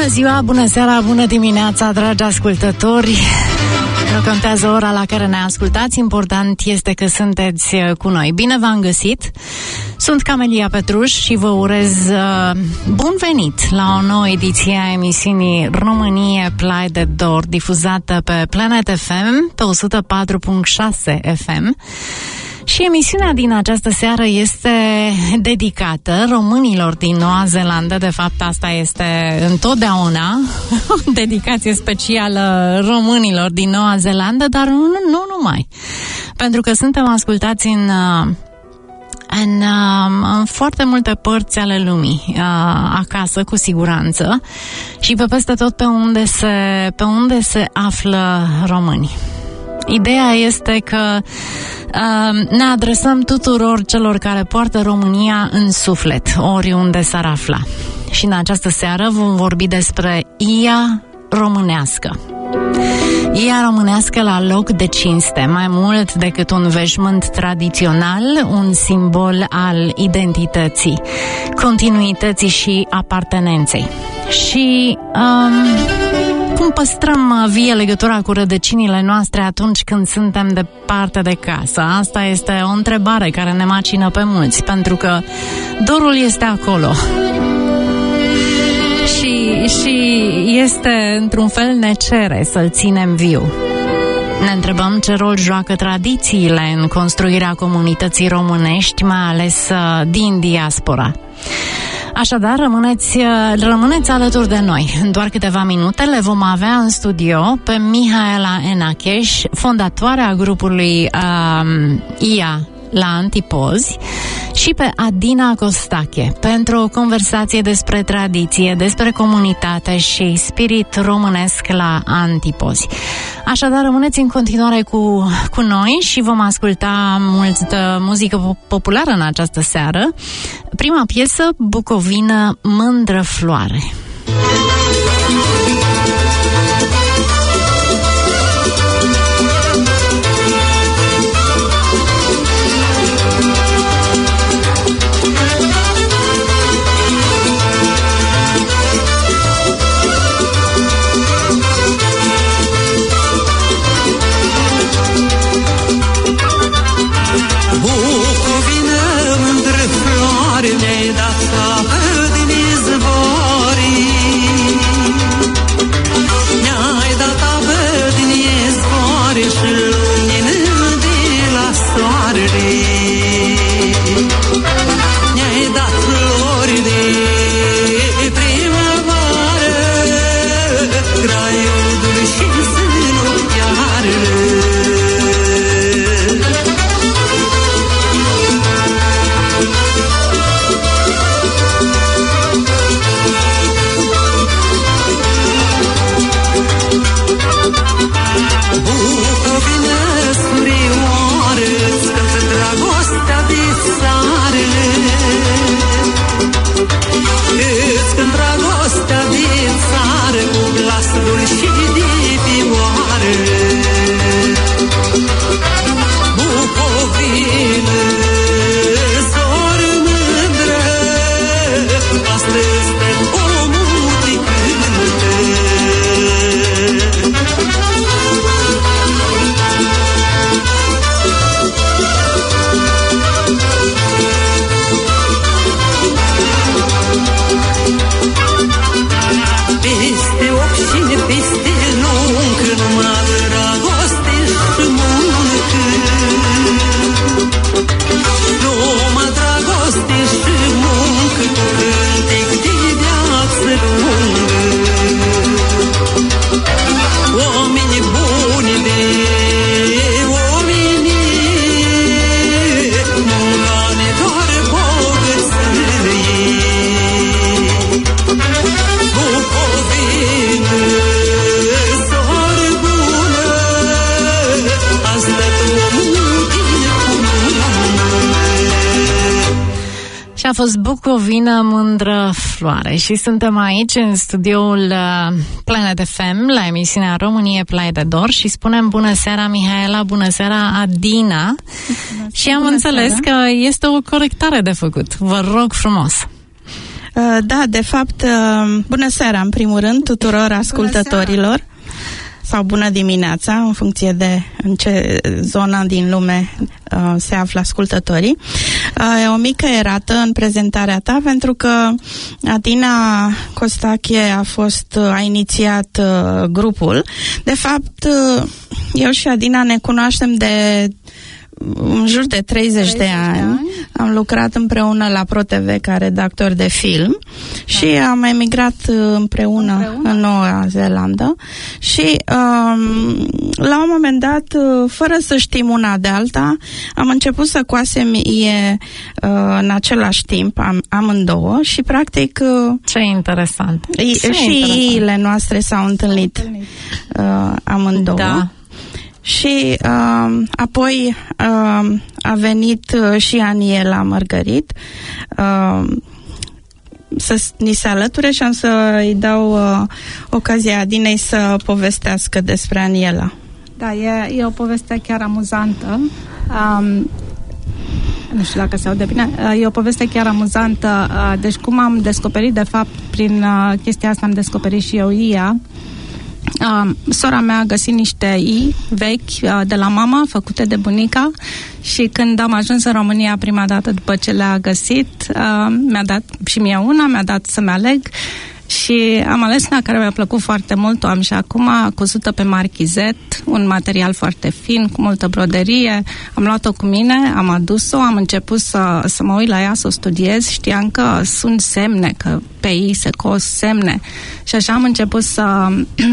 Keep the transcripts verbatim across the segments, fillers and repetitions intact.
ziua, bună seara, bună dimineața, dragi ascultători! Nu contează ora la care ne ascultați, important este că sunteți cu noi. Bine v-am găsit! Sunt Camelia Petruș și vă urez uh, bun venit la o nouă ediție a emisiunii Românie Plai de Dor, difuzată pe Planet F M, pe o sută patru virgulă șase F M. Și emisiunea din această seară este dedicată românilor din Noua Zeelandă. De fapt, asta este întotdeauna o dedicație specială românilor din Noua Zeelandă, dar nu, nu numai. Pentru că suntem ascultați în, în, în foarte multe părți ale lumii, acasă, cu siguranță, și pe peste tot pe unde se, pe unde se află români. Ideea este că uh, ne adresăm tuturor celor care poartă România în suflet, oriunde s-ar afla. Și în această seară vom vorbi despre Ia românească. Ia românească la loc de cinste, mai mult decât un veșmânt tradițional, un simbol al identității, continuității și apartenenței. Și um, cum păstrăm vie legătura cu rădăcinile noastre atunci când suntem departe de casă? Asta este o întrebare care ne macină pe mulți, pentru că dorul este acolo. Și, și este, într-un fel, ne cere să-l ținem viu. Ne întrebăm ce rol joacă tradițiile în construirea comunității românești, mai ales din diaspora. Așadar, rămâneți, rămâneți alături de noi. În doar câteva minute le vom avea în studio pe Mihaela Enacheș, fondatoarea grupului um, Ia la Antipozi, și pe Adina Costache, pentru o conversație despre tradiție, despre comunitate și spirit românesc la Antipozi. Așadar, rămâneți în continuare cu, cu noi și vom asculta multă muzică populară în această seară. Prima piesă, bucovină, Mândră floare. Ne-ai dat apă din izvorii, ne-ai dat apă din izvorii și lumină de la soare. Ne-ai dat flori de primăvară, graiul și sânul chiară. A fost bucovină, mândră floare. Și suntem aici în studioul Planet F M la emisiunea Românie Plai de Dor și spunem bună seara Mihaela, bună seara Adina. Bună, și am bună înțeles seara. Că este o corectare de făcut. Vă rog frumos. Da, de fapt, bună seara, în primul rând, tuturor ascultătorilor. Sau bună dimineața, în funcție de în ce zonă din lume uh, se află ascultătorii. Uh, o mică erată în prezentarea ta, pentru că Adina Costache a fost, a inițiat uh, grupul. De fapt, uh, eu și Adina ne cunoaștem de în jur de treizeci de ani. Am lucrat împreună la ProTV ca redactor de film, da. Și am emigrat împreună, împreună în Noua Zeelandă și um, la un moment dat, fără să știm una de alta, am început să coasem ie uh, în același timp, am, amândouă și practic uh, ce interesant. I, Ce și interesant. iile noastre s-au întâlnit, întâlnit. Uh, amândouă. Da. Și uh, apoi uh, a venit uh, și Aniela Mărgărit uh, să ni se alăture și am să îi dau uh, ocazia Adinei să povestească despre Aniela. Da, e, e o poveste chiar amuzantă. Um, nu știu dacă se aude bine. E o poveste chiar amuzantă. Deci cum am descoperit, de fapt, prin uh, chestia asta am descoperit și eu I A. Uh, sora mea a găsit niște I vechi uh, de la mama, făcute de bunica, și când am ajuns în România prima dată după ce le-a găsit, uh, mi-a dat și mie una, mi-a dat să-mi aleg și am ales una care mi-a plăcut foarte mult. O am și acum, cusută pe marchizet, un material foarte fin, cu multă broderie. Am luat-o cu mine, am adus-o, am început să, să mă uit la ea, să o studiez. Știam că sunt semne, că pe I se cos semne și așa am început să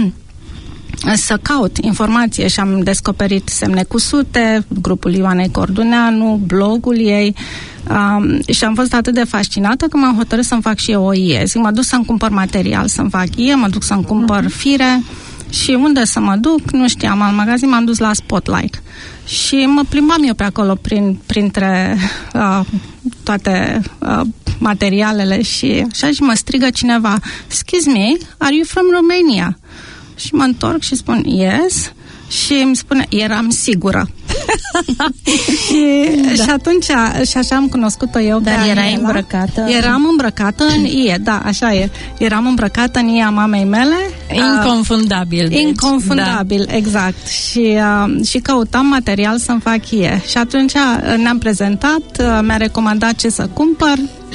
să caut informație și am descoperit semne cusute, grupul Ioanei Corduneanu, blogul ei, um, și am fost atât de fascinată că m-am hotărât să-mi fac și eu o I E. Zic, mă duc să-mi cumpăr material să-mi fac I E, mă duc să-mi cumpăr fire și unde să mă duc, nu știam, în magazin m-am dus la Spotlight și mă plimbam eu pe acolo prin, printre uh, toate uh, materialele și așa și mă strigă cineva, excuse me, are you from Romania? Și mă întorc și spun, yes, și îmi spune, eram sigură. și, da. și atunci, și așa am cunoscut-o eu. Dar erai îmbrăcată? Eram îmbrăcată în I E, da, așa e. Eram îmbrăcată în I E a mamei mele. Inconfundabil. Uh, deci. Inconfundabil, da. Exact. Și, uh, și căutam material să-mi fac I E. Și atunci ne-am prezentat, uh, mi-a recomandat ce să cumpăr.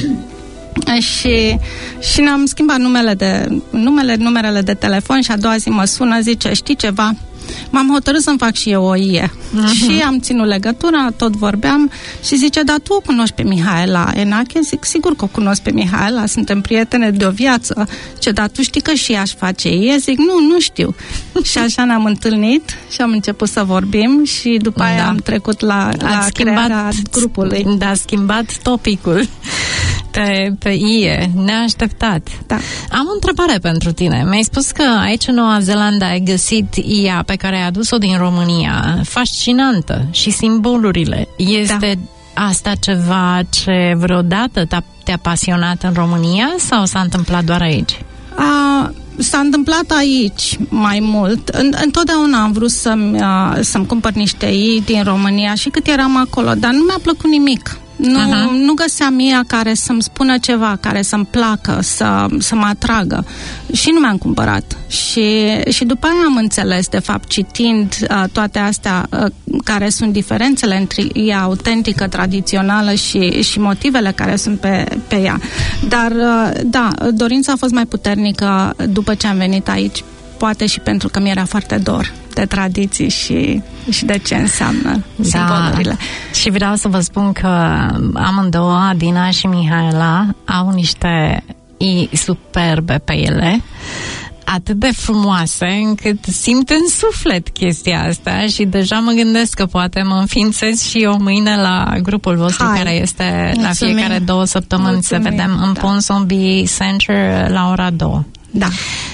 Și, și ne-am schimbat numele de, numele, numerele de telefon și a doua zi mă sună, zice, știi ceva? M-am hotărât să-mi fac și eu o I E. Uh-huh. Și am ținut legătura, tot vorbeam și zice, dar tu o cunoști pe Mihaela Enache? Zic, sigur că o cunosc pe Mihaela, suntem prietene de o viață. Ce, dar tu știi că și ea își face I E? Zic, nu, nu știu. Și așa ne-am întâlnit și am început să vorbim și după aia da. am trecut la, la crearea grupului. Da, a schimbat topicul pe, pe I E, neașteptat. Da. Am o întrebare pentru tine. Mi-ai spus că aici în Noua Zeelandă ai găsit I A pe care ai adus-o din România, fascinantă, și simbolurile. Este da. asta ceva ce vreodată te-a, te-a pasionat în România sau s-a întâmplat doar aici? A, s-a întâmplat aici mai mult. Întotdeauna am vrut să-mi, să-mi cumpăr niște I din România și cât eram acolo, dar nu mi-a plăcut nimic. Nu, uh-huh. nu găseam I A care să-mi spună ceva, care să-mi placă, să, să mă atragă. Și nu mi-am cumpărat. Și, și după aia am înțeles, de fapt, citind uh, toate astea, uh, care sunt diferențele între I A autentică, tradițională și, și motivele care sunt pe, pe ea. Dar, uh, da, dorința a fost mai puternică după ce am venit aici, poate și pentru că mi-era foarte dor de tradiții și, și de ce înseamnă da. simbolurile. Și vreau să vă spun că amândouă, Adina și Mihaela, au niște I superbe pe ele, atât de frumoase încât simt în suflet chestia asta și deja mă gândesc că poate mă înființez și eu mâine la grupul vostru. Hai. Care este Mulțumim. La fiecare două săptămâni. Mulțumim. Să vedem în da. Ponsonby Center la ora două. Da.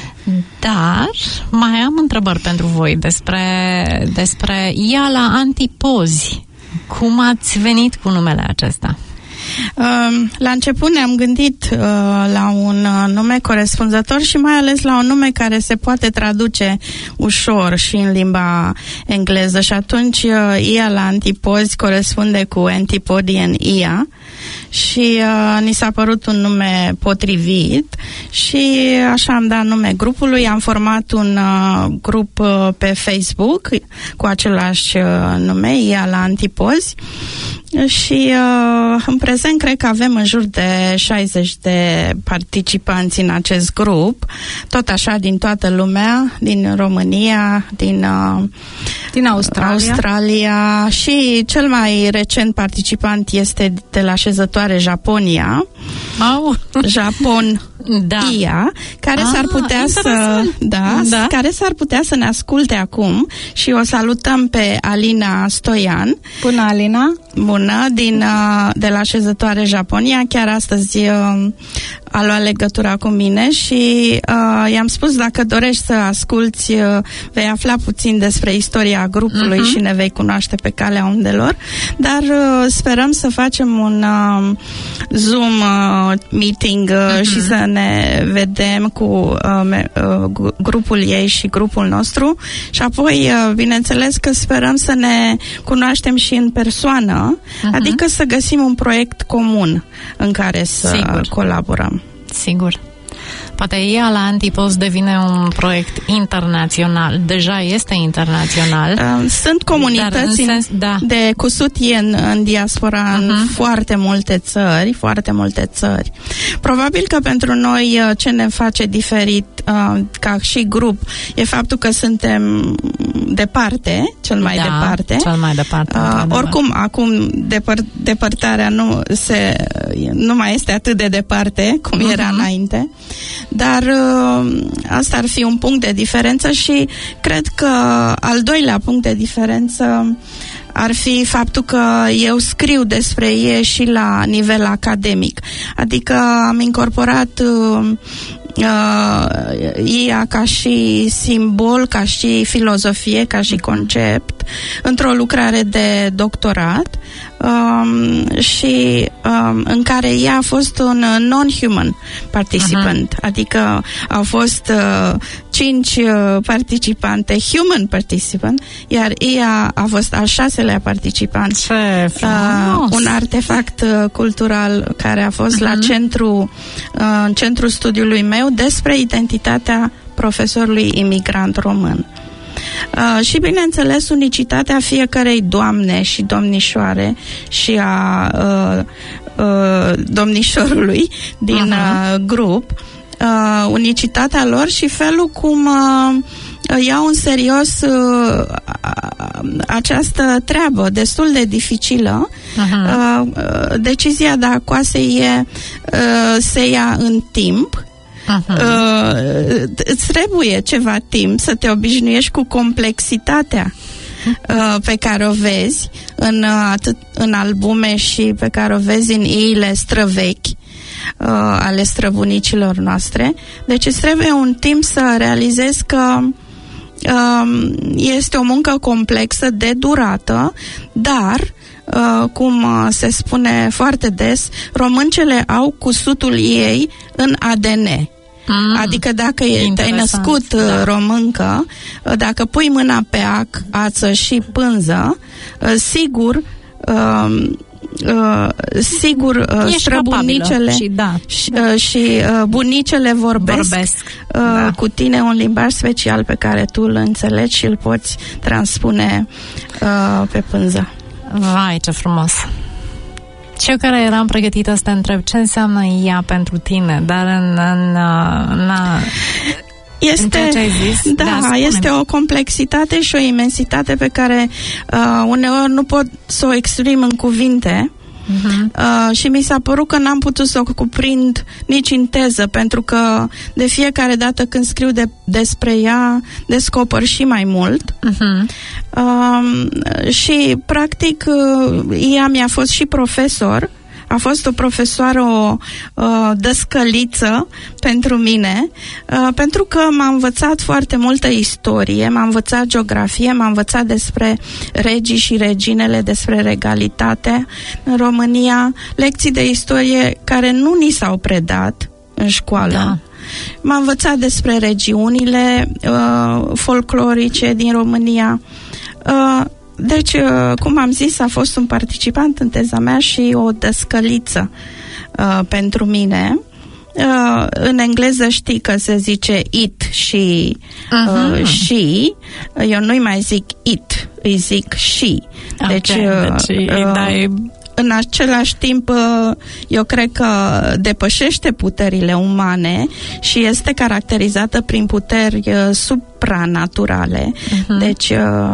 Dar mai am întrebări pentru voi despre, despre I A la antipozi. Cum ați venit cu numele acesta? La început ne-am gândit la un nume corespunzător și mai ales la un nume care se poate traduce ușor și în limba engleză și atunci Ia la antipozi corespunde cu antipodii în Ia și uh, ni s-a părut un nume potrivit și așa am dat nume grupului. Am format un uh, grup uh, pe Facebook cu același uh, nume, Ia la antipozi, și uh, în prezent cred că avem în jur de șaizeci de participanți în acest grup, tot așa din toată lumea, din România, din, uh, din Australia. Australia și cel mai recent participant este de la șezătoare Japonia. Au. Japon Da. Ia, care ah, s-ar putea să da, da. care s-ar putea să ne asculte acum și o salutăm pe Alina Stoian. Bună, Alina! Bună, din, de la șezătoare Japonia. Chiar astăzi a luat legătura cu mine și uh, i-am spus dacă dorești să asculți, uh, vei afla puțin despre istoria grupului uh-huh. și ne vei cunoaște pe calea undelor, dar uh, sperăm să facem un uh, Zoom uh, meeting uh, uh-huh. și să ne vedem cu uh, uh, grupul ei și grupul nostru și apoi, uh, bineînțeles că sperăm să ne cunoaștem și în persoană, uh-huh. adică să găsim un proiect comun în care să Sigur. colaborăm. Sigur. Poate Ia la antipozi devine un proiect internațional. Deja este internațional. Sunt comunități în sens, da. de cusut în, în diaspora uh-huh. în foarte multe țări, foarte multe țări. Probabil că pentru noi ce ne face diferit ca și grup e faptul că suntem departe, cel mai da, departe. Cel mai departe. Uh, oricum, acum depăr- depărtarea nu, se, nu mai este atât de departe cum uh-huh. era înainte. Dar uh, asta ar fi un punct de diferență și cred că al doilea punct de diferență ar fi faptul că eu scriu despre ei și la nivel academic. Adică am incorporat uh, uh, ea ca și simbol, ca și filozofie, ca și concept într-o lucrare de doctorat um, și um, în care ea a fost un non-human participant. Uh-huh. Adică au fost uh, cinci uh, participante human participant, iar ea a fost al șaselea participant. Ce uh, un artefact uh, cultural care a fost uh-huh. la centru, uh, în centrul studiului meu despre identitatea profesorului imigrant român. Uh, și, bineînțeles, unicitatea fiecărei doamne și domnișoare și a uh, uh, domnișorului din uh-huh. uh, grup, uh, unicitatea lor și felul cum uh, iau în serios uh, această treabă destul de dificilă. Uh-huh. Uh, decizia de a coase e uh, se ia în timp. Uh-huh. Uh, îți trebuie ceva timp să te obișnuiești cu complexitatea uh, pe care o vezi în, uh, atât în albume și pe care o vezi în iile străvechi uh, ale străbunicilor noastre. Deci îți trebuie un timp să realizezi că uh, este o muncă complexă, de durată, dar Uh, cum uh, se spune foarte des, româncele au cusutul ei în A D N. Mm. Adică dacă e, te-ai născut uh, da. româncă, uh, dacă pui mâna pe ac, ață și pânză, uh, sigur uh, uh, sigur uh, străbunicele și, da. și, uh, și uh, bunicele vorbesc, vorbesc. Uh, da. cu tine un limbaj special pe care tu îl înțelegi și îl poți transpune uh, pe pânză. Vai, ce frumos! Și eu care eram pregătită să te întreb ce înseamnă ea pentru tine, dar în, în, în, este, în ce ai zis, da, da este o complexitate și o imensitate pe care uh, uneori nu pot să o exprim în cuvinte. Uh-huh. Uh, și mi s-a părut că n-am putut să o cuprind nici în teză, pentru că de fiecare dată când scriu de, despre ea descoper și mai mult. Uh-huh. Uh, și practic uh, ea mi-a fost și profesor a fost o profesoară, o uh, dăscăliță pentru mine, uh, pentru că m-a învățat foarte multă istorie, m-a învățat geografie, m-a învățat despre regii și reginele, despre regalitate în România, lecții de istorie care nu ni s-au predat în școală. Da. M-a învățat despre regiunile uh, folclorice din România. Uh, deci, uh, cum am zis, a fost un participant în teza mea și o dăscăliță uh, pentru mine. Uh, în engleză știi că se zice it și uh, uh-huh. she. Eu nu-i mai zic it, îi zic she. Deci, okay, uh, deci uh, dai... în același timp, eu cred că depășește puterile umane și este caracterizată prin puteri supranaturale. Uh-huh. Deci,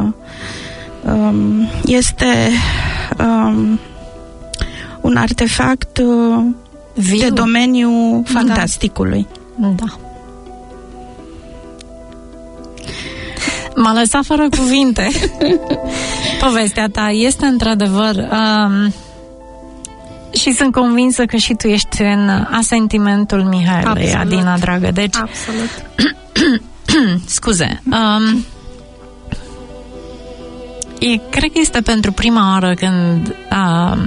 este un artefact Viu. de domeniu fantasticului. Da. da. M-a lăsat fără cuvinte. Povestea ta este într-adevăr um, și sunt convinsă că și tu ești în asentimentul Mihaelei, Adina, dragă. Deci, absolut. Scuze. Um, e, cred că este pentru prima oară când um,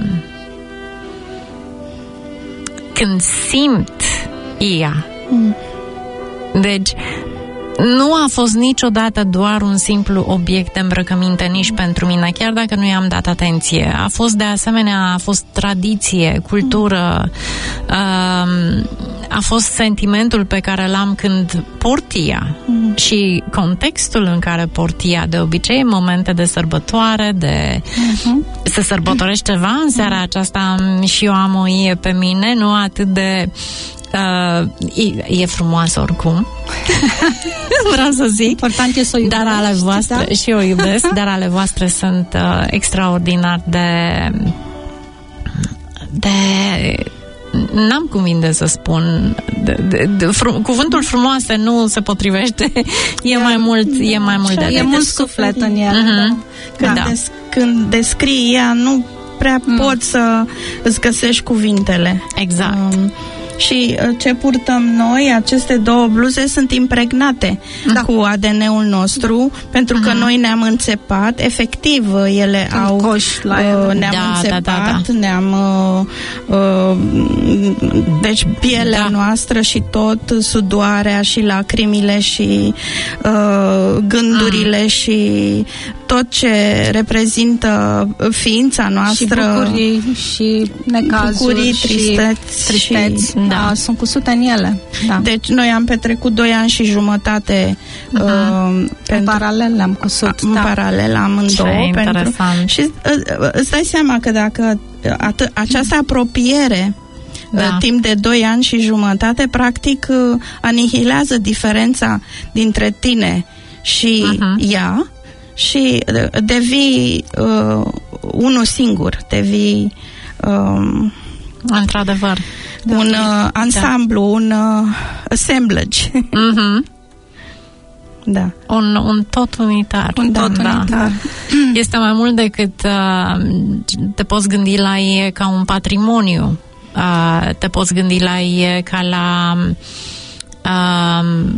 când simt ea. Mm. Deci nu a fost niciodată doar un simplu obiect de îmbrăcăminte nici pentru mine, chiar dacă nu i-am dat atenție. A fost de asemenea, a fost tradiție, cultură, a fost sentimentul pe care l-am când portia mm. și contextul în care portia, de obicei în momente de sărbătoare, de mm-hmm. se sărbătorește ceva în seara aceasta și eu am o ie pe mine, nu atât de Uh, e, e frumoasă oricum. Vreau să zic. Important e să o iubești, dar ale voastre, da? Și eu iubesc, dar ale voastre sunt uh, extraordinar de de n-am cuvinte să spun de, de, de, fru, cuvântul frumoase nu se potrivește. E da, mai mult e mai mult de e mult suflet în el. Uh-huh. Când, da. des, când descrii ea, nu prea mm. poți să îți găsești cuvintele. Exact. Um, Și ce purtăm noi, aceste două bluze sunt impregnate da. cu A D N-ul nostru, pentru că uh-huh. noi ne-am înțepat, efectiv, ele Când au coș la ele. ne-am da, înțepat, da, da, da. ne-am uh, uh, deci pielea da. noastră și tot, sudoarea și lacrimile și uh, gândurile uh. și tot ce reprezintă ființa noastră. Și bucurii și necazuri bucurii, tristeți, și tristeți. Și, da, sunt cusute în ele. Da. Deci noi am petrecut doi ani și jumătate uh-huh. uh, pentru, în paralel le-am cusut. În da. paralel amândouă. Pentru, și uh, îți dai seama că dacă at- această apropiere da. uh, timp de doi ani și jumătate practic uh, anihilează diferența dintre tine și uh-huh. ea și uh, devii uh, unul singur, devii um, într-adevăr un uh, ansamblu, da. un uh, assemblage. Mm-hmm. Da. Un, un tot unitar. Un tot da, unitar. Da. Este mai mult decât uh, te poți gândi la ei ca un patrimoniu. Uh, te poți gândi la ei ca la uh,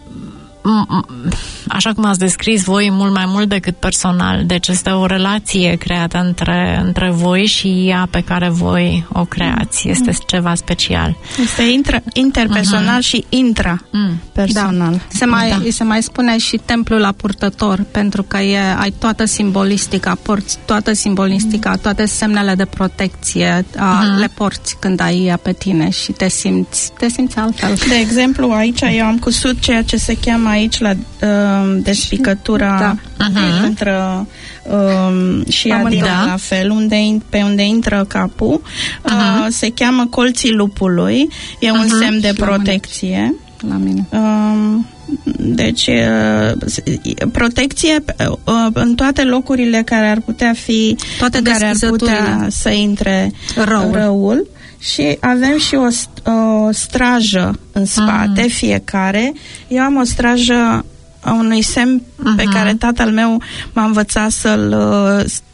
așa cum ați descris voi, mult mai mult decât personal. Deci este o relație creată între, între voi și ea pe care voi o creați. Este mm. ceva special. Este intra, interpersonal uh-huh. și intrapersonal. Da. Se mai, da. se mai spune și templul la purtător, pentru că e, ai toată simbolistica, porți toată simbolistica, mm. toate semnele de protecție, a, uh-huh. le porți când ai ea pe tine și te simți, te simți altfel. De exemplu, aici eu am cusut ceea ce se cheamă aici la uh, despicătura da. uh-huh. între uh, și Adina da. la fel, unde, pe unde intră capul, uh-huh. uh, se cheamă colții lupului, e uh-huh. un semn de protecție. La mine. Uh, deci, uh, protecție uh, în toate locurile care ar putea fi, toate care ar putea să intre răul. răul. Și avem și o, o strajă în spate, uh-huh. fiecare. Eu am o strajă a unui semn uh-huh. pe care tatăl meu m-a învățat să-l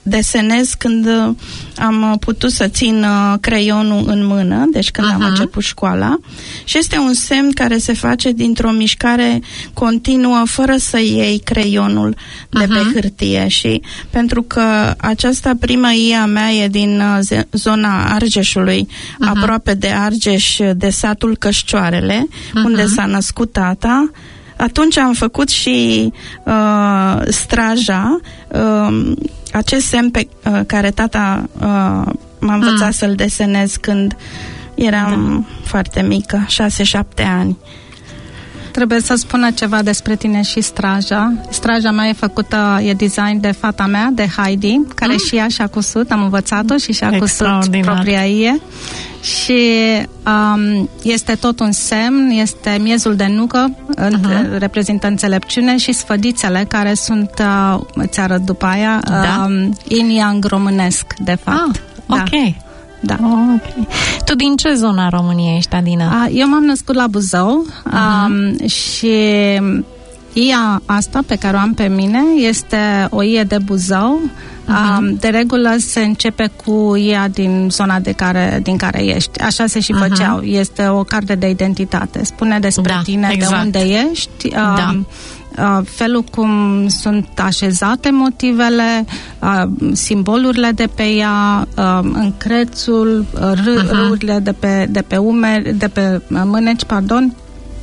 desenez când am putut să țin creionul în mână, deci când uh-huh. am început școala, și este un semn care se face dintr-o mișcare continuă fără să iei creionul de uh-huh. pe hârtie. Și pentru că această primă I a mea e din zona Argeșului, uh-huh. aproape de Argeș, de satul Cășcioarele, uh-huh. unde s-a născut tata, atunci am făcut și uh, straja, uh, acest semn pe uh, care tata uh, m-a învățat mm. să-l desenez când eram da. foarte mică, șase șapte ani. Trebuie să spună ceva despre tine și straja. Straja mea e făcută, e design de fata mea, de Heidi, care mm. și ea și-a cusut, am învățat-o și și-a cusut propria ei. Și um, este tot un semn, este miezul de nucă, uh-huh. reprezintă înțelepciune, și sfădițele, care sunt, uh, îți arăt după aia, da. um, yin-yang românesc, de fapt. Ah, ok. Da. Da. Oh, okay. Tu din ce zona României ești, Adina? Eu m-am născut la Buzău uh-huh. um, și ia asta pe care o am pe mine este o ie de Buzău. Uh-huh. Um, de regulă se începe cu ea din zona de care, din care ești. Așa se și făceau. Uh-huh. Este o carte de identitate. Spune despre da, tine, exact. De unde ești. Um, da. Uh, felul cum sunt așezate motivele, uh, simbolurile de pe ea, uh, încrețul, r- uh-huh. râurile de pe, de pe umeri, de pe mâneci, pardon.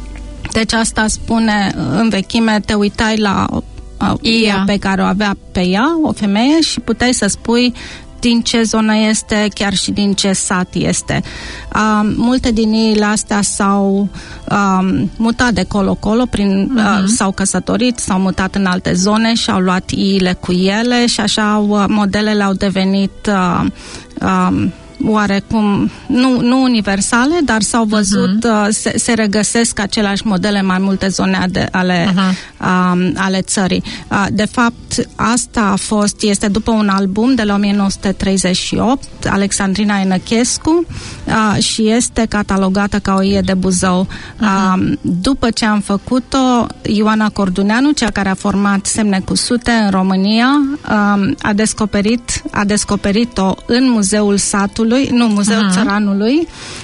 Deci asta spune în vechime, te uitai la uh, ea pe care o avea pe ea, o femeie, și puteai să spui din ce zonă este, chiar și din ce sat este. Uh, multe din iile astea s-au uh, mutat de colo-colo, prin, uh-huh. uh, s-au căsătorit, s-au mutat în alte zone și au luat iile cu ele și așa uh, modelele au devenit uh, uh, oarecum, nu, nu universale, dar s-au văzut, uh-huh. uh, se, se regăsesc aceleași modele în mai multe zone de, ale, uh-huh. uh, ale țării. Uh, de fapt, asta a fost, este după un album de la nouăsprezece treizeci și opt, Alexandrina Enăchescu, uh, și este catalogată ca o ie de Buzău. Uh-huh. Uh, după ce am făcut-o, Ioana Corduneanu, cea care a format semne cu sute în România, uh, a descoperit, a descoperit-o în Muzeul Satului, nu, Muzeul uh-huh. Țăranului,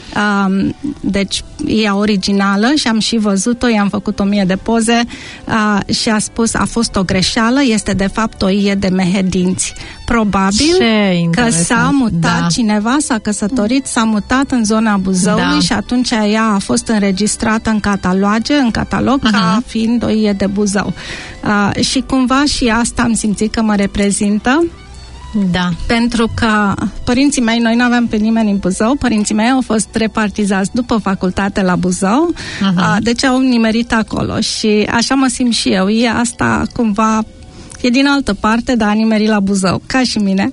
um, deci e originală și am și văzut-o, i-am făcut o mie de poze uh, și a spus, a fost o greșeală, este de fapt o ie de mehedinți. Probabil că s-a mutat da. cineva, s-a căsătorit, s-a mutat în zona Buzăului da. și atunci ea a fost înregistrată în cataloge, în catalog, uh-huh. ca fiind o ie de Buzău. Uh, și cumva și asta am simțit că mă reprezintă. Da. Pentru că părinții mei, noi nu aveam pe nimeni în Buzău, părinții mei au fost repartizați după facultate la Buzău, uh-huh. deci au nimerit acolo și așa mă simt și eu. E asta cumva, e din altă parte, dar a nimerit la Buzău, ca și mine.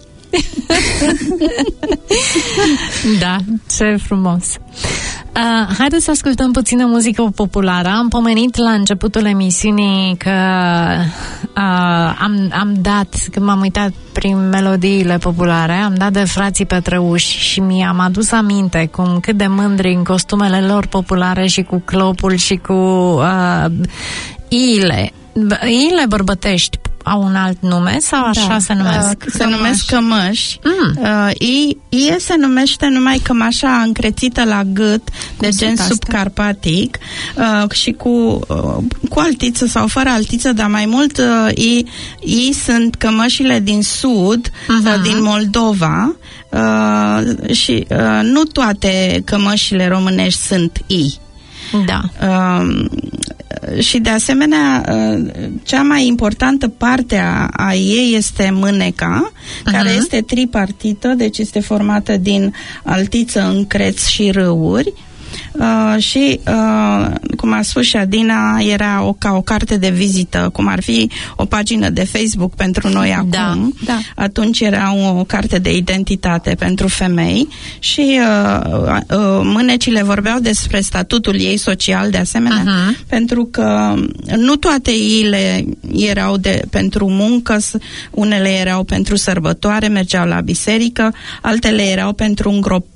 Da, ce frumos. Uh, haideți să ascultăm puțină muzică populară. Am pomenit la începutul emisiunii că uh, am, am dat, când m-am uitat prin melodiile populare, am dat de frații Petreuși și mi-am adus aminte cum cât de mândri în costumele lor populare și cu clopul și cu uh, iile. Iile bărbătești au un alt nume sau așa da. se numesc? Uh, se numesc cămăși. Mm. Uh, I, ie se numește numai cămașa încrețită la gât, cum de gen subcarpatic, uh, și cu, uh, cu altiță sau fără altiță, dar mai mult uh, I, I sunt cămășile din sud, uh-huh. uh, din Moldova, uh, și uh, nu toate cămășile românești sunt I. Da. Uh, și de asemenea, cea mai importantă parte a, a ei este mâneca, uh-huh. care este tripartită, deci este formată din altiță, încreț și râuri. Uh, și, uh, cum a spus și Adina, era o, ca o carte de vizită, cum ar fi o pagină de Facebook pentru noi acum. Da, da. Atunci era o carte de identitate pentru femei și uh, uh, mânecile vorbeau despre statutul ei social, de asemenea, uh-huh. pentru că nu toate iile erau de, pentru muncă, unele erau pentru sărbătoare, mergeau la biserică, altele erau pentru îngrop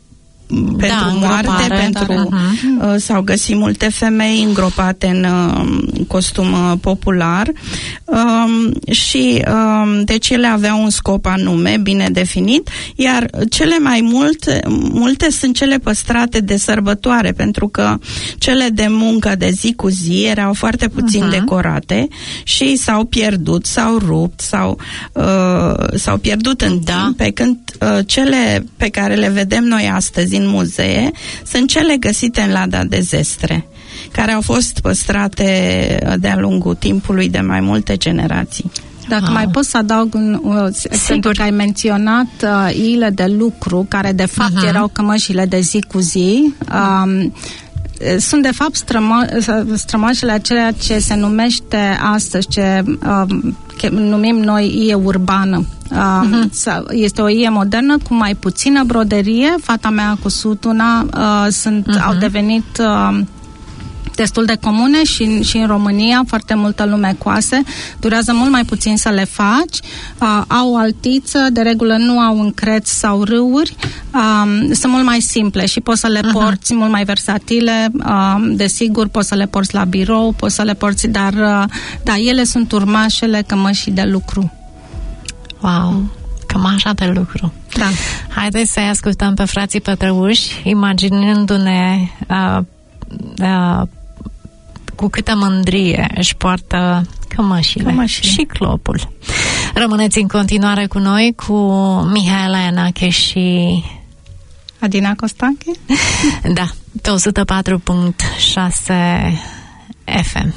pentru da, moarte, pentru da. uh, s-au găsit multe femei îngropate în uh, costum uh, popular uh, și uh, deci ele aveau un scop anume, bine definit, iar cele mai multe, multe sunt cele păstrate de sărbătoare, pentru că cele de muncă de zi cu zi erau foarte puțin uh-huh. decorate și s-au pierdut, s-au rupt, s-au, uh, s-au pierdut în da. timp, pe când uh, cele pe care le vedem noi astăzi în muzee sunt cele găsite în Lada de Zestre, care au fost păstrate de-a lungul timpului de mai multe generații. Dacă wow. mai pot să adaug un, un pentru că ai menționat uh, iile de lucru, care de fapt uh-huh. erau cămășile de zi cu zi, um, sunt de fapt strămo- strămoșele a ceea ce se numește astăzi, ce um, numim noi ie urbană. Um, uh-huh. Este o ie modernă cu mai puțină broderie. Fata mea a cusut una, uh, sunt, uh-huh. au devenit uh, destul de comune și, și în România foarte multă lume coase. Durează mult mai puțin să le faci. Uh, au o altiță, de regulă nu au încreț sau râuri. Uh, sunt mult mai simple și poți să le uh-huh. porți mult mai versatile. Uh, desigur, poți să le porți la birou, poți să le porți, dar uh, da, ele sunt urmașele cămășii de lucru. Wow! Cămașa de lucru. Da. Haideți să-i ascultăm pe frații Pătrăuși, imaginându-ne uh, uh, cu câtă mândrie își poartă cămășile, cămășile și clopul. Rămâneți în continuare cu noi, cu Mihaela Enache și Adina Costache. Da, pe o sută patru virgulă șase F M.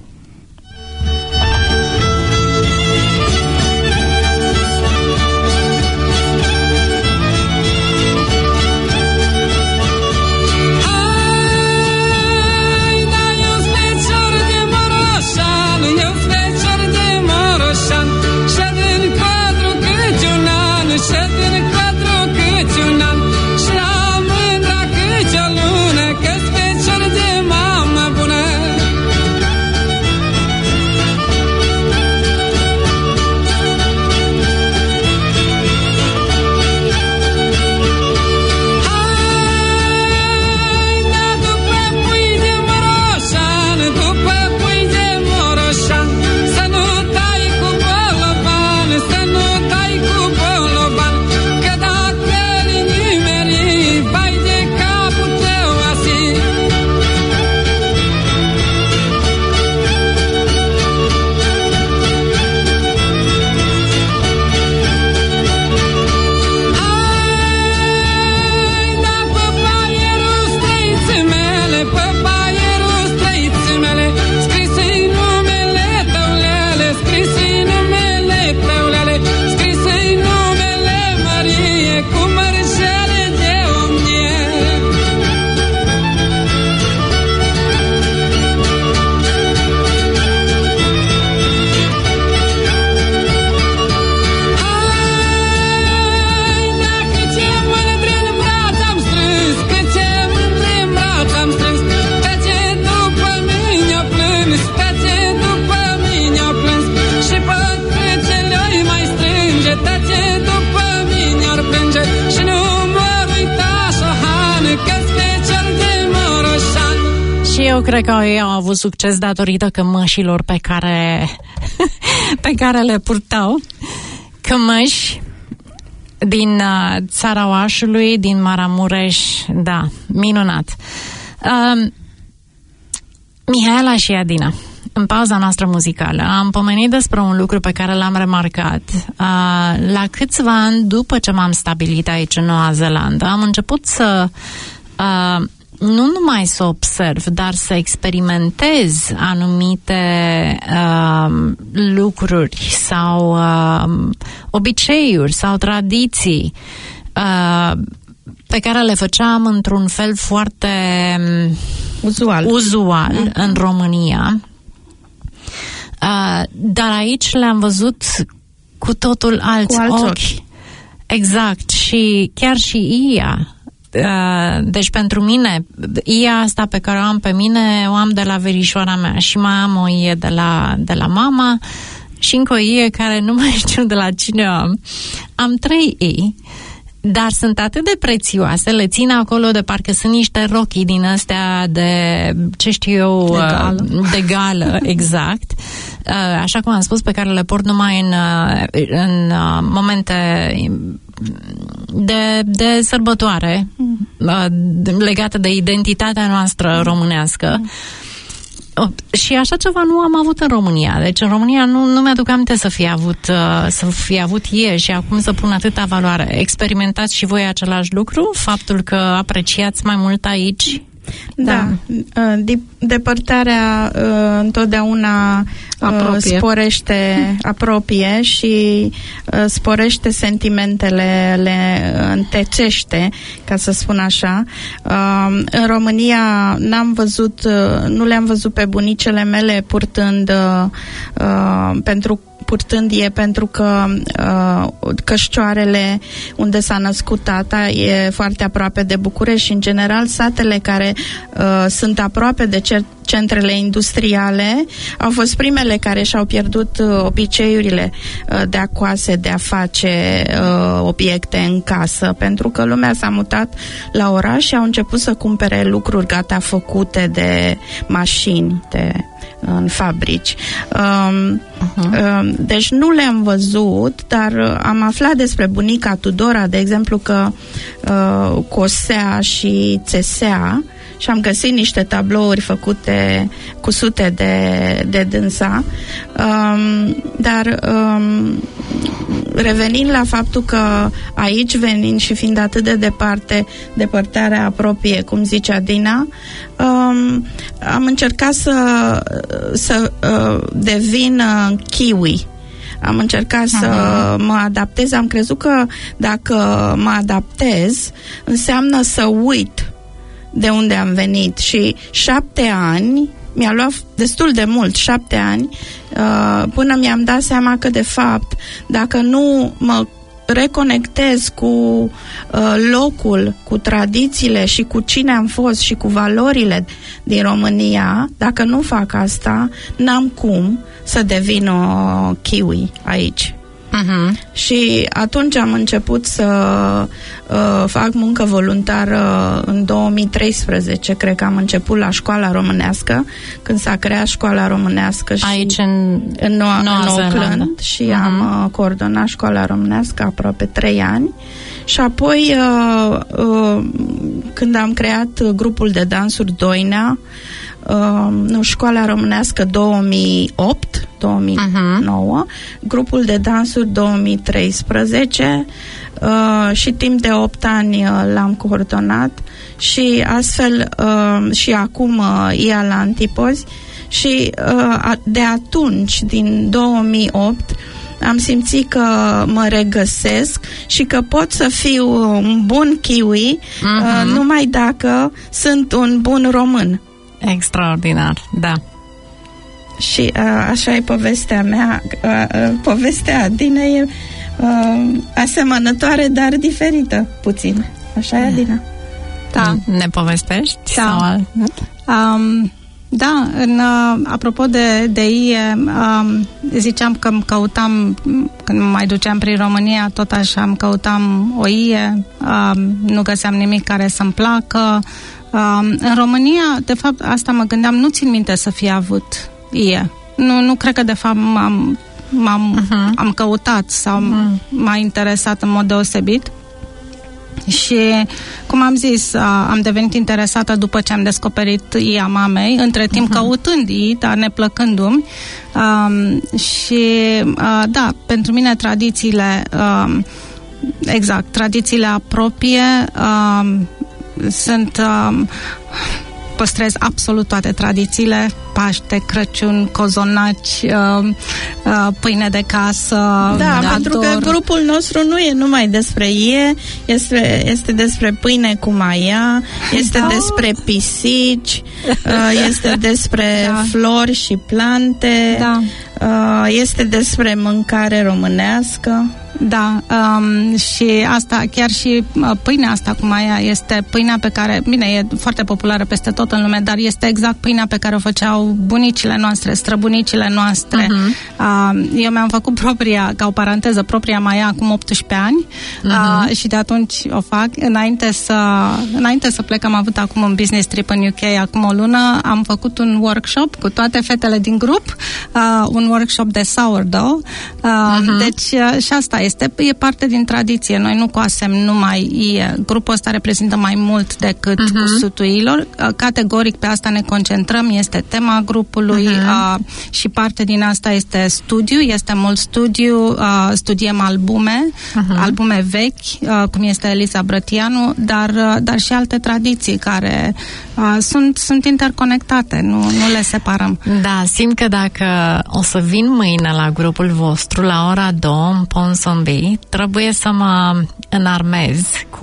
Eu cred că ei au avut succes datorită cămășilor pe care pe care le purtau. Cămăși din uh, țara Oașului, din Maramureș, da, minunat. Uh, Mihaela și Adina, în pauza noastră muzicală, am pomenit despre un lucru pe care l-am remarcat. Uh, la câțiva ani după ce m-am stabilit aici în Noua Zeelandă, am început să uh, nu numai să observ, dar să experimentez anumite uh, lucruri sau uh, obiceiuri sau tradiții uh, pe care le făceam într-un fel foarte uzual, uzual mm-hmm. în România. Uh, dar aici le-am văzut cu totul alți, cu alți ochi. ochi. Exact. Și chiar și Ia. Uh, deci pentru mine, ia asta pe care o am pe mine, o am de la verișoara mea și mai am o ie de la, de la mama și încă o ie care nu mai știu de la cine o am. Am trei ii dar sunt atât de prețioase, le țin acolo de parcă sunt niște rochii din astea de, ce știu eu, de gală, de gală exact, așa cum am spus, pe care le port numai în, în momente de, de sărbătoare, mm. legate de identitatea noastră românească. Mm. Și așa ceva nu am avut în România. Deci în România nu, nu mi-aduc aminte să fie avut, să fie avut ie și acum să pun atâta valoare. Experimentați și voi același lucru? Faptul că apreciați mai mult aici? Da, da. Depărtarea întotdeauna apropie. sporește, apropie și sporește sentimentele, le întecește, ca să spun așa. În România n-am văzut, nu le-am văzut pe bunicele mele purtând pentru purtând e pentru că uh, cășcioarele unde s-a născut tata e foarte aproape de București și în general satele care uh, sunt aproape de cer- centrele industriale au fost primele care și-au pierdut uh, obiceiurile uh, de a coase, de a face uh, obiecte în casă, pentru că lumea s-a mutat la oraș și au început să cumpere lucruri gata făcute de mașini, de în fabrici. Um, uh-huh. Deci nu le-am văzut, dar am aflat despre bunica Tudora, de exemplu, că uh, cosea și țesea și am găsit niște tablouri făcute, cusute de, de dânsa. Um, dar um, revenind la faptul că aici, venind și fiind atât de departe, depărtarea apropie, cum zice Adina, um, am încercat să, să uh, devin uh, kiwi. Am încercat uh-huh. să mă adaptez. Am crezut că dacă mă adaptez, înseamnă să uit de unde am venit. Și șapte ani, mi-a luat destul de mult, șapte ani, uh, până mi-am dat seama că, de fapt, dacă nu mă reconectez cu uh, locul, cu tradițiile și cu cine am fost și cu valorile din România, dacă nu fac asta, n-am cum să devin o kiwi aici. Uh-huh. Și atunci am început să uh, fac muncă voluntară în două mii treisprezece, cred că am început la școala românească, când s-a creat școala românească și aici în, în, Noua, Noua în Auckland și uh-huh. am uh, coordonat școala românească aproape trei ani și apoi uh, uh, când am creat grupul de dansuri Doinea, Uh, nu, școala românească două mii opt două mii nouă, uh-huh. grupul de dansuri două mii treisprezece uh, și timp de opt ani uh, l-am coordonat și astfel uh, și acum uh, e la Antipozi și uh, de atunci, din două mii opt, am simțit că mă regăsesc și că pot să fiu un bun kiwi uh-huh. uh, numai dacă sunt un bun român. Extraordinar, da. Și uh, așa e povestea mea. Uh, uh, povestea Adina e uh, asemănătoare, dar diferită puțin. Așa e, Adina? Da. Ne povestești? Da. Sau... Um, da, în, uh, apropo de, de I E, um, ziceam că îmi căutam, când mă mai duceam prin România, tot așa îmi căutam o I E, um, nu găseam nimic care să-mi placă. Um, în România, de fapt, asta mă gândeam, nu țin minte să fie avut I E. Nu, nu cred că, de fapt, m-am, m-am uh-huh. am căutat sau uh-huh. m-a interesat în mod deosebit. Și, cum am zis, am devenit interesată după ce am descoperit I E a mamei, între timp uh-huh. căutând I E, dar neplăcându-mi. Um, și, uh, da, pentru mine tradițiile, um, exact, tradițiile apropie, um, sunt... Um, păstrez absolut toate tradițiile, Paște, Crăciun, cozonaci, uh, uh, pâine de casă. Da, ador. pentru că grupul nostru nu e numai despre ie, este, este despre pâine cu maia, este da. despre pisici, uh, este despre da. flori și plante, da. uh, este despre mâncare românească. Da, um, și asta, chiar și uh, pâinea asta cu maia este pâinea pe care, bine, e foarte populară peste tot în lume, dar este exact pâinea pe care o făceau bunicile noastre, străbunicile noastre. Uh-huh. Uh, eu mi-am făcut propria, ca o paranteză, propria maia acum optsprezece ani uh-huh. uh, și de atunci o fac. Înainte să, înainte să plec, am avut acum un business trip în U K, acum o lună, am făcut un workshop cu toate fetele din grup, uh, un workshop de sourdough. Uh, uh-huh. Deci, uh, și asta este, e parte din tradiție. Noi nu coasem numai ie. Grupul ăsta reprezintă mai mult decât uh-huh. cusutuilor. Categoric pe asta ne concentrăm, este tema grupului uh-huh. uh, și parte din asta este studiu, este mult studiu, uh, studiem albume, uh-huh. albume vechi, uh, cum este Eliza Brătianu, dar, uh, dar și alte tradiții care uh, sunt, sunt interconectate, nu, nu le separăm. Da, simt că dacă o să vin mâine la grupul vostru la ora două în Ponsonby, trebuie să mă înarmez cu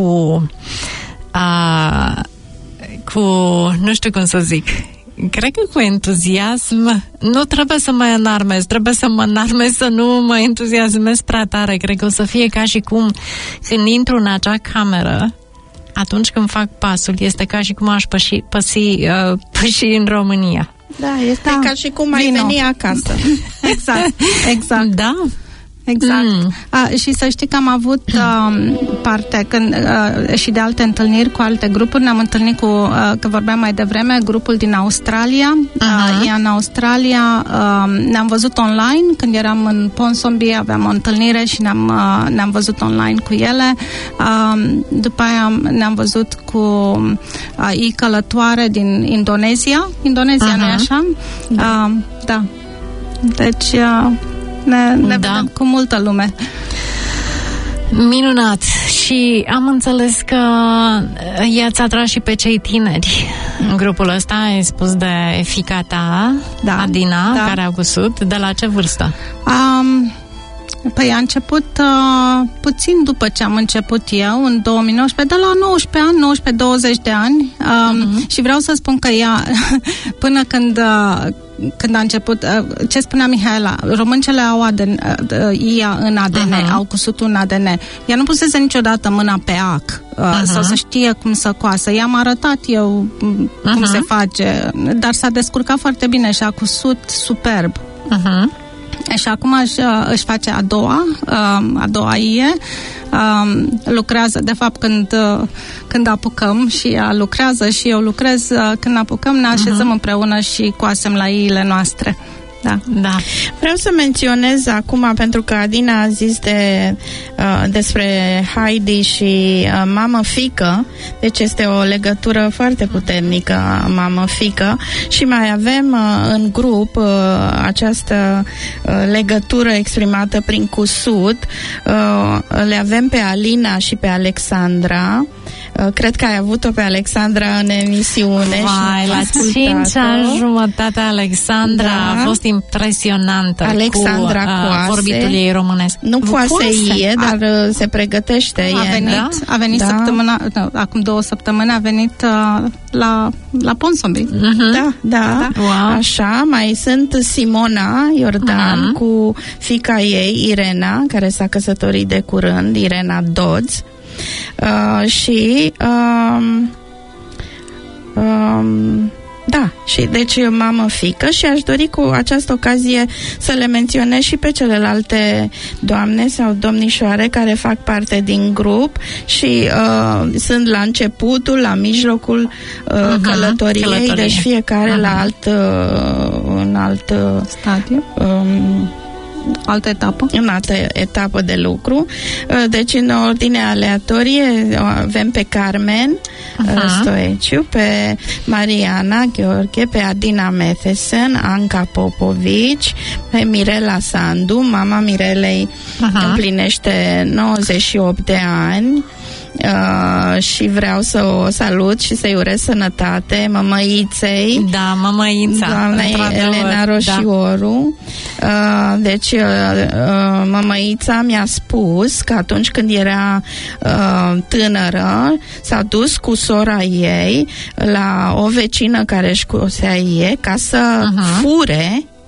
uh, cu, nu știu cum să zic, cred că cu entuziasm. Nu trebuie să mă înarmez, trebuie să mă înarmez să nu mă entuziasmez prea tare. Cred că o să fie ca și cum când intru în acea cameră, atunci când fac pasul, este ca și cum aș păși, păsi, uh, păși în România. Da, este da. Ca și cum ai Vino. veni acasă. Exact, exact. Da? Exact. Mm. Uh, și să știi că am avut uh, parte când, uh, și de alte întâlniri cu alte grupuri. Ne-am întâlnit cu, uh, că vorbeam mai devreme, grupul din Australia. Uh-huh. Uh, e în Australia. Uh, ne-am văzut online. Când eram în Ponsonby, aveam o întâlnire și ne-am, uh, ne-am văzut online cu ele. Uh, după aia ne-am văzut cu uh, ei călătoare din Indonezia. Indonezia, uh-huh. nu-i așa? Da. Uh, da. Deci... Uh, Ne, ne da. vedem cu multă lume. Minunat. Și am înțeles că i-ați atras și pe cei tineri în grupul ăsta. Ai spus de fiica ta, da. Adina, da. care a cusut. De la ce vârstă? Um, păi a început uh, puțin după ce am început eu, în două mii nouăsprezece, de la nouăsprezece ani, nouăsprezece douăzeci de ani. Um, uh-huh. Și vreau să spun că ea, până când... Uh, când a început, ce spunea Mihaela, româncele au A D N, ea în A D N, uh-huh. au cusut un A D N. Ea nu pusese niciodată mâna pe ac uh-huh. sau să știe cum să coasă. I-am arătat eu uh-huh. cum se face, dar s-a descurcat foarte bine și a cusut superb. Uh-huh. Și acum își, își face a doua, a doua ie, lucrează, de fapt, când, când apucăm și ea lucrează și eu lucrez, când apucăm ne așezăm uh-huh. împreună și coasem la iile noastre. Da. Da. Vreau să menționez acum, pentru că Adina a zis de, uh, despre Heidi și uh, mamă-fică, deci este o legătură foarte puternică mamă-fică și mai avem uh, în grup uh, această uh, legătură exprimată prin cusut. Uh, le avem pe Alina și pe Alexandra. Uh, cred că ai avut-o pe Alexandra în emisiune. Vai, la cinci ani jumătate Alexandra da. a fost impresionantă Alexandra cu uh, vorbitul ei românesc. Nu coase, coase ie, dar a, se pregătește. A e, venit, da? a venit da. săptămâna, nu, acum două săptămâni a venit uh, la, la Ponsonby. Uh-huh. Da, da. da. Wow. Așa, mai sunt Simona Iordan uh-huh. cu fiica ei, Irena, care s-a căsătorit de curând, Irena Dodds. Uh, și um, um, da, și deci mamă-fică și aș dori cu această ocazie să le menționez și pe celelalte doamne sau domnișoare care fac parte din grup și uh, sunt la începutul, la mijlocul uh, uh-huh. călătoriei, Călătorie. Deci fiecare uh-huh. la alt uh, în alt stadiu. Um, altă etapă. În altă etapă de lucru. Deci, în ordine aleatorie, avem pe Carmen uh-huh. Stoeciu, pe Mariana Gheorghe, pe Adina Metheson, Anca Popovici, pe Mirela Sandu. Mama Mirelei uh-huh. împlinește nouăzeci și opt de ani. Uh, și vreau să o salut și să-i urez sănătate mămăiței. Da, mămăița. Doamna Elena Roșioru. Da. Uh, deci, uh, uh, mămăița mi-a spus că atunci când era uh, tânără, s-a dus cu sora ei la o vecină care își cosea ie ca să uh-huh. fure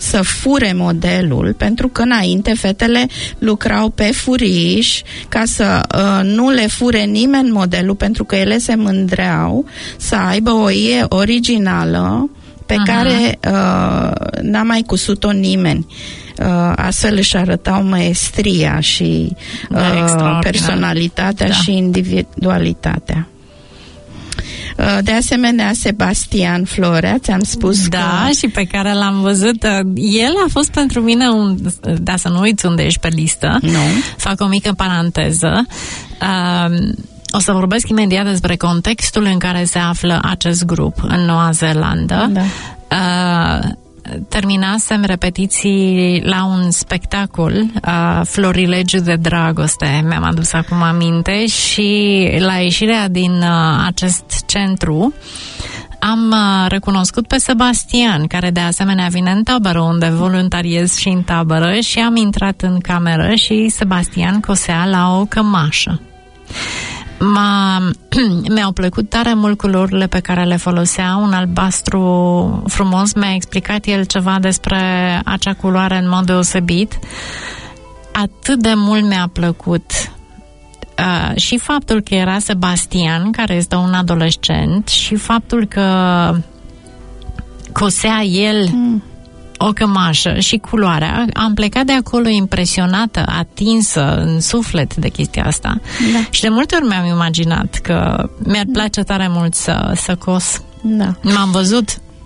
să fure modelul, pentru că înainte fetele lucrau pe furiș ca să uh, nu le fure nimeni modelul, pentru că ele se mândreau să aibă o ie originală pe uh-huh. care uh, n-a mai cusut-o nimeni. Uh, astfel își arătau maestria și uh, personalitatea da. și individualitatea. Uh, de asemenea, Sebastian Florea, ți-am spus da, că... și pe care l-am văzut. El a fost pentru mine un... Da, să nu uiți unde ești pe listă. Nu. Fac o mică paranteză. Uh, O să vorbesc imediat despre contextul în care se află acest grup în Noua Zeelandă. Da. Uh, terminasem repetiții la un spectacol, uh, Florilegiu de Dragoste, mi-am adus acum aminte, și la ieșirea din uh, acest centru am uh, recunoscut pe Sebastian, care de asemenea vine în tabără, unde voluntariez și în tabără, și am intrat în cameră și Sebastian cosea la o cămașă. M-a, mi-au plăcut tare mult culorile pe care le folosea, un albastru frumos. Mi-a explicat el ceva despre acea culoare în mod deosebit. Atât de mult mi-a plăcut uh, și faptul că era Sebastian, care este un adolescent, și faptul că cosea el mm. o cămașă și culoarea. Am plecat de acolo impresionată, atinsă în suflet de chestia asta. Da. Și de multe ori mi-am imaginat că mi-ar place tare mult să, să cos. Da. M-am văzut.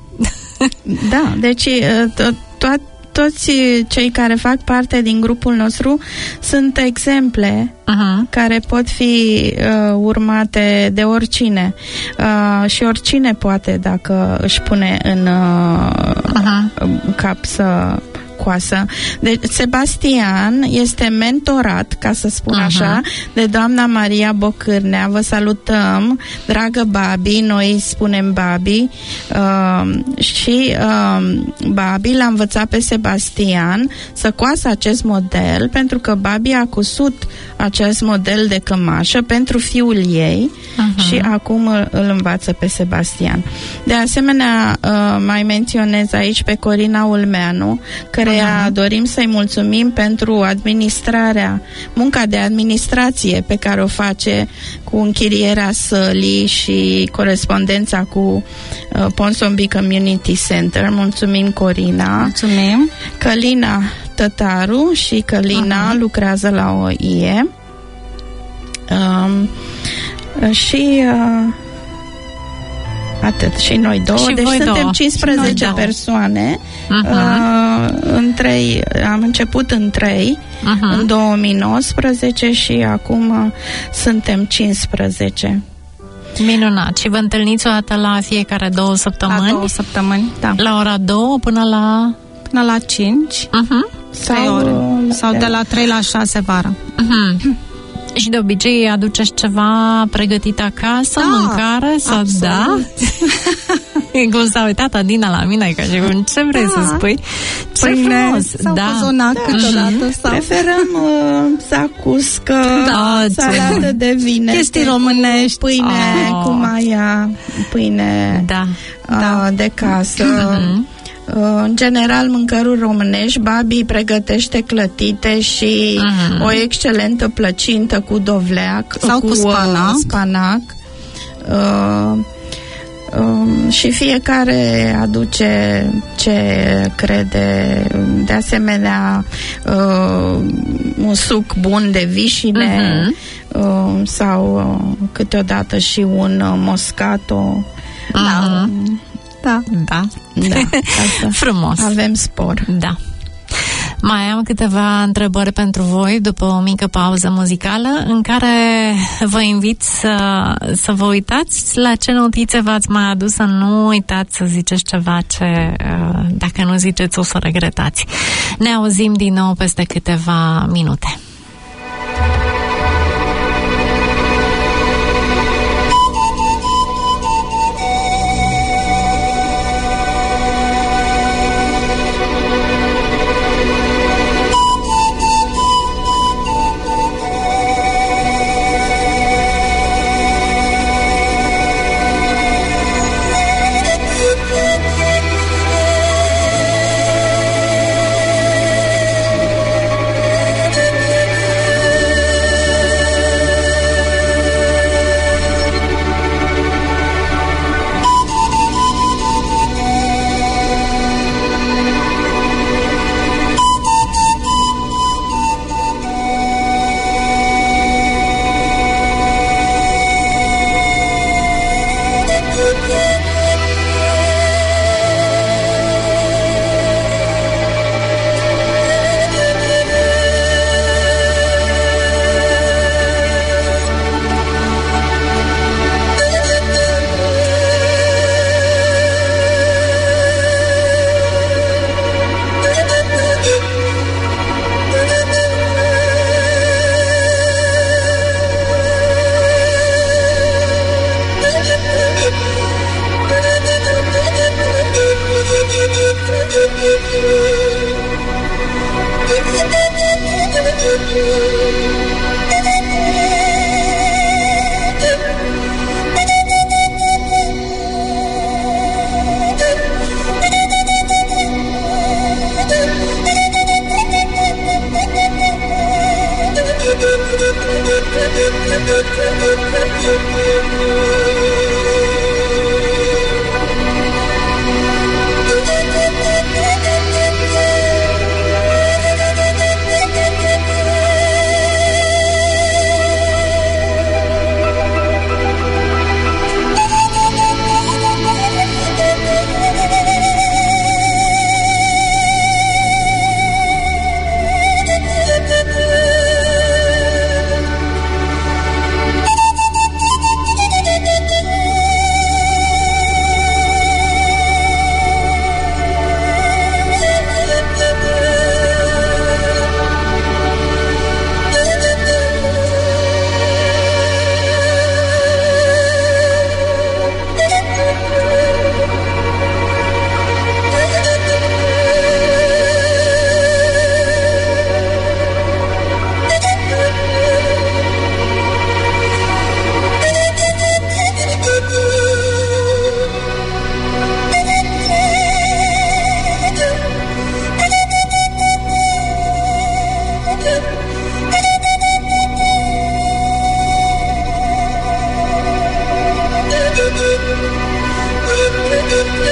Da, deci to- toți cei care fac parte din grupul nostru sunt exemple uh-huh. care pot fi uh, urmate de oricine. Uh, și oricine poate, dacă își pune în uh, uh-huh. cap să coasă. Deci Sebastian este mentorat, ca să spun uh-huh. așa, de doamna Maria Bocârnea. Vă salutăm, dragă Babi, noi spunem Babi, uh, și uh, Babi l-a învățat pe Sebastian să coasă acest model, pentru că Babi a cusut acest model de cămașă pentru fiul ei uh-huh. și acum îl, îl învață pe Sebastian. De asemenea, uh, mai menționez aici pe Corina Ulmeanu, care uh-huh. dorim să-i mulțumim pentru administrarea, munca de administrație pe care o face cu închirierea sălii și corespondența cu uh, Ponsonby Community Center. Mulțumim, Corina. Mulțumim. Călina Tătaru și Călina uh-huh. lucrează la O I E. Um, și uh, atât. Și noi două. Și deci suntem două. cincisprezece persoane. Uh-huh. Uh, în trei, am început în trei uh-huh. în două mii nouăsprezece și acum uh, suntem cincisprezece. Minunat. Și vă întâlniți o dată la fiecare două săptămâni? La două săptămâni, da. La ora două până la... Până la cinci. Uh-huh. Sau, ore. Sau de la trei la șase vara. Uh-huh. Și de obicei aduceți ceva pregătit acasă, da, mâncare? Sau absolut. Da? Cum s-a uitat Adina la mine, ca și cum, ce vrei da. să spui? Ce Pâine frumos! sau da. cozonac da. câteodată. Sau... Preferăm uh, zacuscă, da, salată de vine, chestii românești, pâine oh. cu maia, pâine da. Uh, da. de casă. Mm-hmm. În general, mâncăruri românești. Babi pregătește clătite și uh-huh. o excelentă plăcintă cu dovleac sau cu, cu spanac, spanac. Uh, uh, și fiecare aduce ce crede. De asemenea, uh, un suc bun de vișine uh-huh. uh, sau uh, câteodată și un uh, moscato. Uh-huh. uh, Da. Da. Da. Frumos. Avem spor. Da. Mai am câteva întrebări pentru voi după o mică pauză muzicală în care vă invit să, să vă uitați la ce notițe v-ați mai adus, să nu uitați să ziceți ceva ce, dacă nu ziceți, o să regretați. Ne auzim din nou peste câteva minute.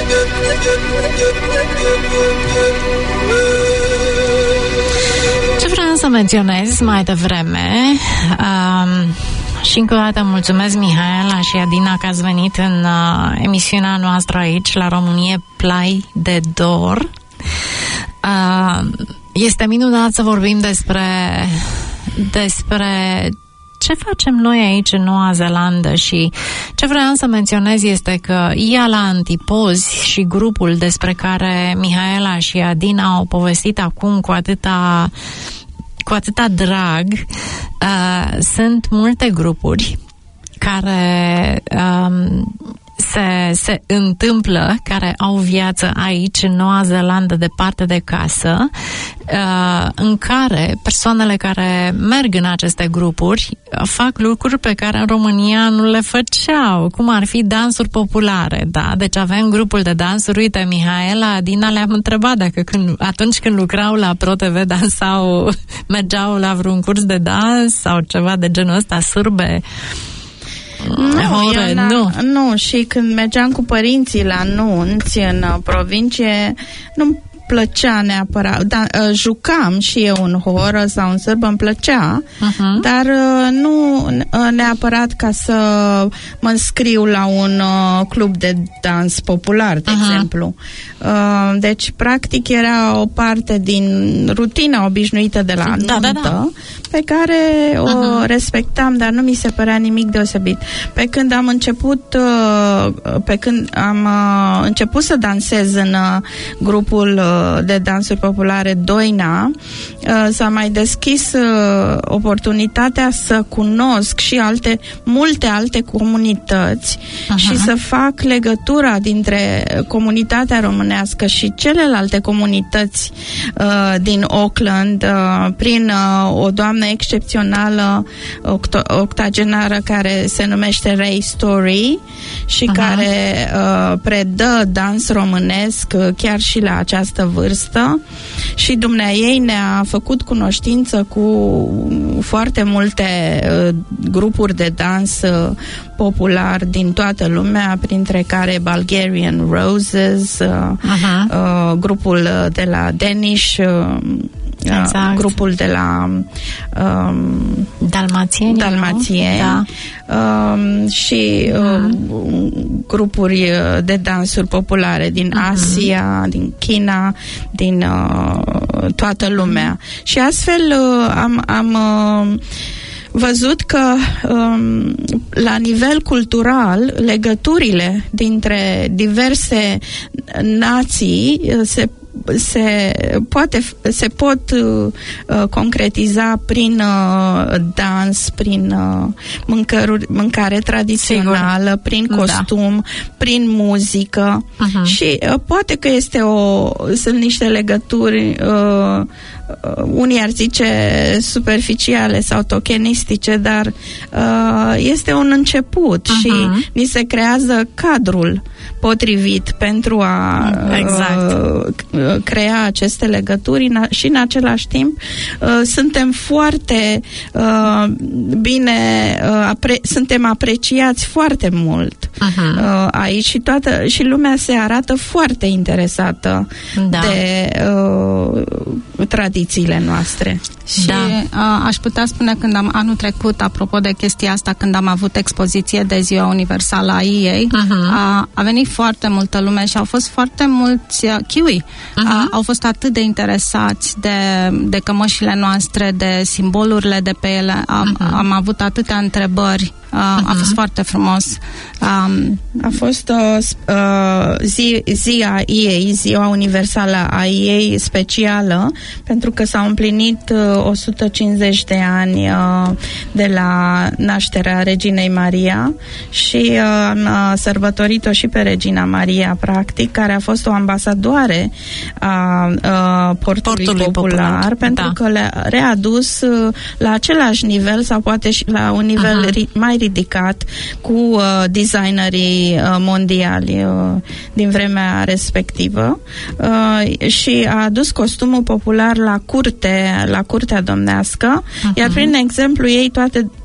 Ce vreau să menționez mai devreme, um, și încă o dată mulțumesc Mihaela și Adina că ați venit în uh, emisiunea noastră aici la România Plai de Dor. Uh, este minunat să vorbim despre despre ce facem noi aici în Noua Zeelandă și ce vreau să menționez este că ea la Antipozi și grupul despre care Mihaela și Adina au povestit acum cu atâta cu atâta drag, uh, sunt multe grupuri care um, se, se întâmplă, care au viață aici în Noua Zeelandă departe de casă, uh, în care persoanele care merg în aceste grupuri fac lucruri pe care în România nu le făceau, cum ar fi dansuri populare, da? Deci avem grupul de dansuri, uite, Mihaela, Adina le-am întrebat dacă când, atunci când lucrau la ProTV dansau, mergeau la vreun curs de dans sau ceva de genul ăsta, sârbe. Nu, Ore, nu. nu, și când mergeam cu părinții la nunți în provincie, nu plăcea neapărat, da, jucam și eu un horă sau un sârbă, îmi plăcea, uh-huh. dar nu neapărat ca să mă înscriu la un uh, club de dans popular, de uh-huh. exemplu. Uh, deci, practic, era o parte din rutina obișnuită de la nuntă, da, da, da. pe care o uh-huh. respectam, dar nu mi se părea nimic deosebit. Pe când am început uh, pe când am uh, început să dansez în uh, grupul uh, de dansuri populare Doina, s-a mai deschis oportunitatea să cunosc și alte, multe alte comunități uh-huh. și să fac legătura dintre comunitatea românească și celelalte comunități uh, din Auckland uh, prin uh, o doamnă excepțională octo- octogenară care se numește Ray Story și uh-huh. care uh, predă dans românesc uh, chiar și la această vârstă și dumneaei ne-a făcut cunoștință cu foarte multe uh, grupuri de dans uh, popular din toată lumea, printre care Bulgarian Roses, uh, uh-huh. uh, grupul de la Danish, uh, exact. grupul de la um, Dalmațieni, Dalmațieni da. um, și um, grupuri de dansuri populare din uh-huh. Asia, din China, din uh, toată lumea. Uh-huh. Și astfel uh, am, am uh, văzut că um, la nivel cultural legăturile dintre diverse nații se se poate se pot uh, concretiza prin uh, dans, prin uh, mâncăruri, mâncare tradițională, sigur. Prin costum, da. Prin muzică uh-huh. și uh, poate că este o sunt niște legături uh, unii ar zice superficiale sau tokenistice, dar uh, este un început uh-huh. și ni se creează cadrul potrivit pentru a exact. uh, crea aceste legături și în același timp uh, suntem foarte uh, bine uh, apre- suntem apreciați foarte mult uh-huh. uh, aici și toată și lumea se arată foarte interesată da. de uh, tradițiile noastre. Și da. uh, aș putea spune când am anul trecut, apropo de chestia asta, când am avut expoziție de Ziua Universală a ei, uh-huh. a, a venit foarte multă lume și au fost foarte mulți uh, kiwi. Uh-huh. Uh, au fost atât de interesați de, de cămășile noastre, de simbolurile de pe ele. Am, uh-huh. am avut atâtea întrebări. Uh, uh-huh. A fost foarte frumos. Um, a fost uh, uh, zi, ziua ei, Ziua Universală a ei specială, pentru că s-au împlinit uh, o sută cincizeci de ani uh, de la nașterea Reginei Maria și uh, am uh, sărbătorit-o și pe Regina Maria, practic, care a fost o ambasadoare a uh, portului, portului popular, popular, pentru da. că le-a readus uh, la același nivel sau poate și la un nivel uh-huh. ri- mai ridicat cu uh, designerii uh, mondiali uh, din vremea respectivă uh, și a adus costumul popular la curte, la curtea domnească, uh-huh. iar prin exemplu ei toate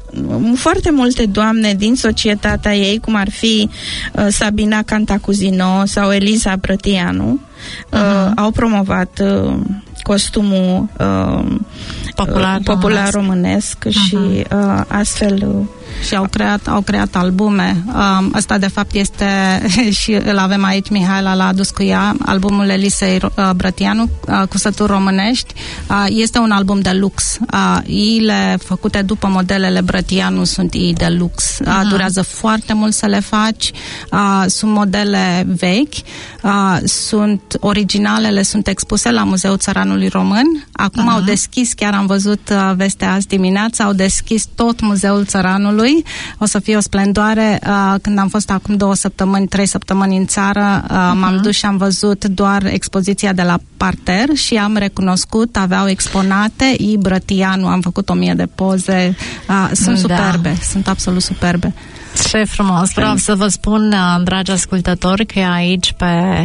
foarte multe doamne din societatea ei, cum ar fi uh, Sabina Cantacuzino sau Eliza Brătianu, uh, uh-huh. au promovat uh, costumul uh, popular, popular românesc uh-huh. și uh, astfel uh, și au creat, au creat albume. Um, ăsta de fapt este și îl avem aici, Mihaela l-a adus cu ea, albumul Elisei uh, Brătianu, uh, Cusături românești. Uh, este un album de lux. Uh, iile făcute după modelele Brătianu sunt ii de lux. Uh, durează foarte mult să le faci. Uh, sunt modele vechi. Uh, sunt originalele, sunt expuse la Muzeul Țăranului Român. Acum uh-huh. au deschis, chiar am văzut uh, vestea azi dimineața, au deschis tot Muzeul Țăranului. O să fie o splendoare. Uh, când am fost acum două săptămâni, trei săptămâni în țară, uh, uh-huh. m-am dus și am văzut doar expoziția de la parter și am recunoscut, aveau exponate I. Brătianu, am făcut o mie de poze. Uh, sunt da. superbe, sunt absolut superbe. Ce frumos! Vreau să vă spun, dragi ascultători, că aici pe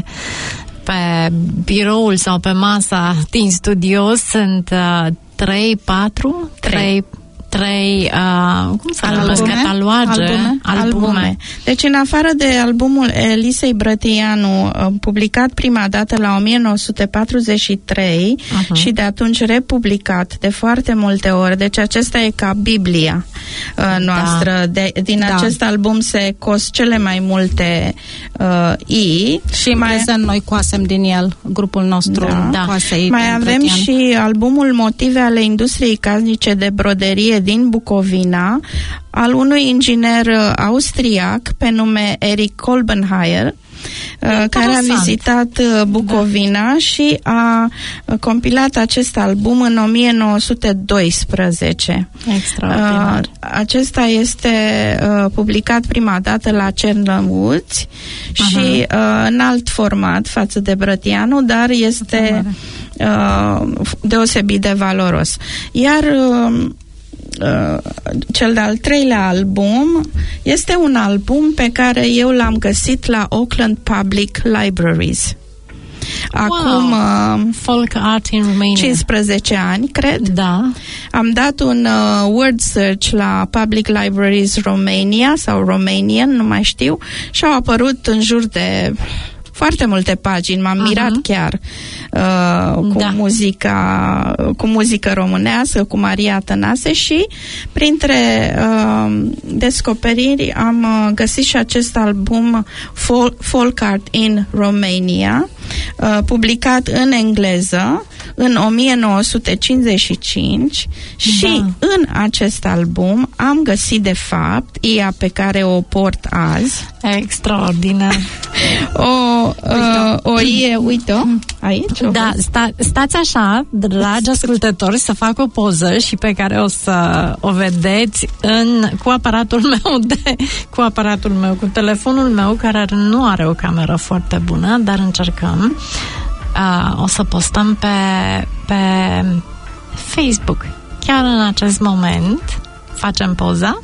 pe biroul sau pe masa din studio sunt uh, trei, patru, trei trei, uh, cum să numesc, cataloage, albume. Albume. albume. Deci, în afară de albumul Elisei Brătianu, uh, publicat prima dată la o mie nouă sute patruzeci și trei uh-huh. și de atunci republicat de foarte multe ori, deci acesta e ca Biblia uh, noastră. Da. De, din da. acest album se cos cele mai multe uh, I. Și mai prezent noi coasem din el, grupul nostru. Da. Da. Coase mai avem Brătianu. Și albumul Motive ale industriei casnice de broderie din Bucovina, al unui inginer austriac pe nume Eric Kolbenheier, care a vizitat Bucovina da. și a compilat acest album în o mie nouă sute doisprezece. Extraordinar. Acesta este publicat prima dată la Cernăuți uh-huh. și în alt format față de Brătianu, dar este deosebit de valoros. Iar Uh, cel de-al treilea album este un album pe care eu l-am găsit la Auckland Public Libraries. Acum wow. uh, Folk Art in Romania. cincisprezece ani, cred. Da. Am dat un uh, word search la Public Libraries Romania sau Romanian, nu mai știu, și au apărut în jur de foarte multe pagini, m-am uh-huh. mirat chiar uh, cu, da. muzica, cu muzică românească, cu Maria Tănase și printre uh, descoperiri am uh, găsit și acest album Folk, Folk Art in Romania, uh, publicat în engleză în o mie nouă sute cincizeci și cinci și da. în acest album am găsit de fapt ea pe care o port azi. Extraordinar. o, uh, o ie, uite-o, aici. O da, sta, stați așa, dragi ascultători, să fac o poză și pe care o să o vedeți în, cu aparatul meu, de, cu aparatul meu, cu telefonul meu, care nu are o cameră foarte bună, dar încercăm. Uh, o să postăm pe, pe Facebook. Chiar în acest moment facem poza.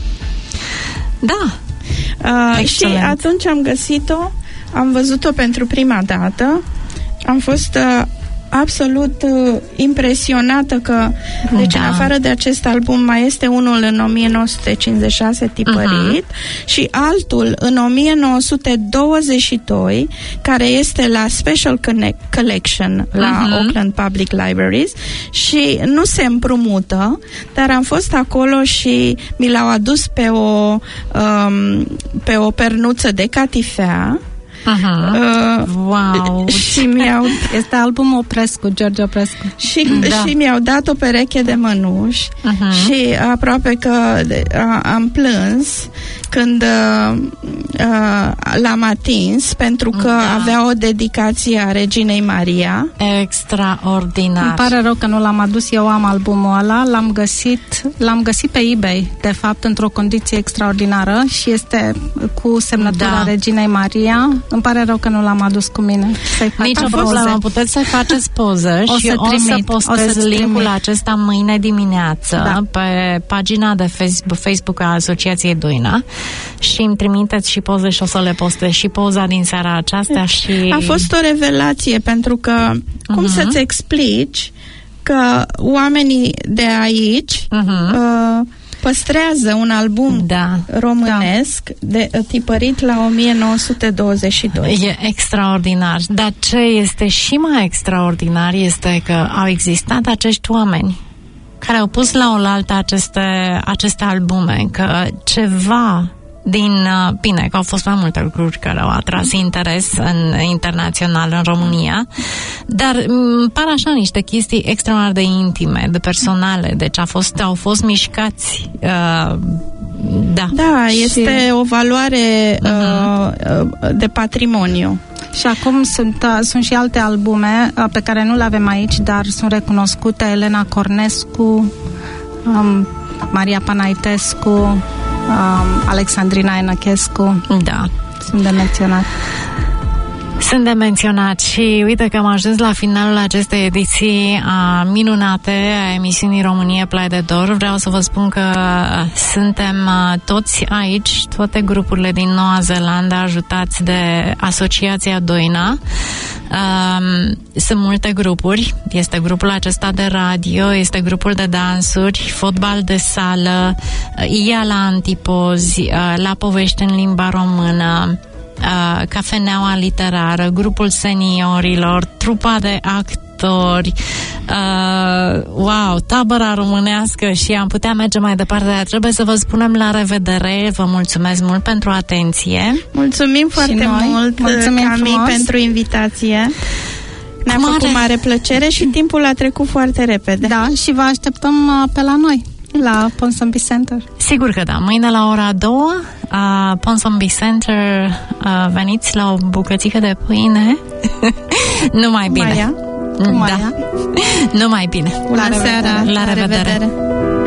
Da. Uh, și atunci am găsit-o, am văzut-o pentru prima dată, am fost uh, absolut uh, impresionată că, deci da. în afară de acest album mai este unul în o mie nouă sute cincizeci și șase tipărit uh-huh. și altul în o mie nouă sute douăzeci și doi care este la Special Connect Collection la uh-huh. Auckland Public Libraries și nu se împrumută, dar am fost acolo și mi l-au adus pe o um, pe o pernuță de catifea. Aha. Uh, wow. Și mi-au este albumul Oprescu, George Oprescu. Și, da. și mi-au dat o pereche de mănuși uh-huh. și aproape că a, am plâns când uh, uh, l-am atins pentru că da. avea o dedicație a Reginei Maria. Extraordinar. Îmi pare rău că nu l-am adus, eu am albumul ăla, l-am găsit, l-am găsit pe eBay, de fapt, într-o condiție extraordinară și este cu semnătura da. Reginei Maria. Îmi pare rău că nu l-am adus cu mine. Nici o problemă, puteți să faceți poză o și să o trimit, să postez o linkul trimit. acesta mâine dimineață da. pe pagina de Facebook, Facebook a Asociației Doina și îmi trimiteți și poze și o să le postez și poza din seara aceasta și... A fost o revelație pentru că uh-huh. cum să-ți explici că oamenii de aici uh-huh. uh, păstrează un album da. românesc de, tipărit la o mie nouă sute douăzeci și doi. E extraordinar. Dar ce este și mai extraordinar este că au existat acești oameni care au pus la oaltă aceste, aceste albume, că ceva din, bine, că au fost mai multe lucruri care au atras interes în internațional în România, dar îmi par așa niște chestii extraordinar de intime, de personale, deci a fost, au fost mișcați uh, da. Da, este și... o valoare uh-huh. uh, de patrimoniu. Și acum sunt, uh, sunt și alte albume uh, pe care nu le avem aici, dar sunt recunoscute: Elena Cornescu, um, Maria Panaitescu, um, Alexandrina Enăchescu. Da. Sunt de menționat. Sunt de menționat și uite că am ajuns la finalul acestei ediții a minunate a emisiunii România Plai de Dor. Vreau să vă spun că suntem toți aici, toate grupurile din Noua Zeelandă, ajutați de Asociația Doina. Um, sunt multe grupuri. Este grupul acesta de radio, este grupul de dansuri, fotbal de sală, Ia la Antipozi, La Povești în limba română, Uh, Cafeneaua literară, grupul seniorilor, trupa de actori, uh, wow, tabăra românească și am putea merge mai departe, dar trebuie să vă spunem la revedere. Vă mulțumesc mult pentru atenție. Mulțumim foarte mult, mulțumim Cami, frumos pentru invitație. Ne-a mare... făcut mare plăcere și timpul a trecut foarte repede. Da, și vă așteptăm uh, pe la noi, la Ponsonby Center. Sigur că da. Mâine la ora două, uh, Ponsonby Center, uh, veniți la o bucățică de pâine. Numai bine. Maia. Da. Numai bine. Bună seara. La revedere. La revedere.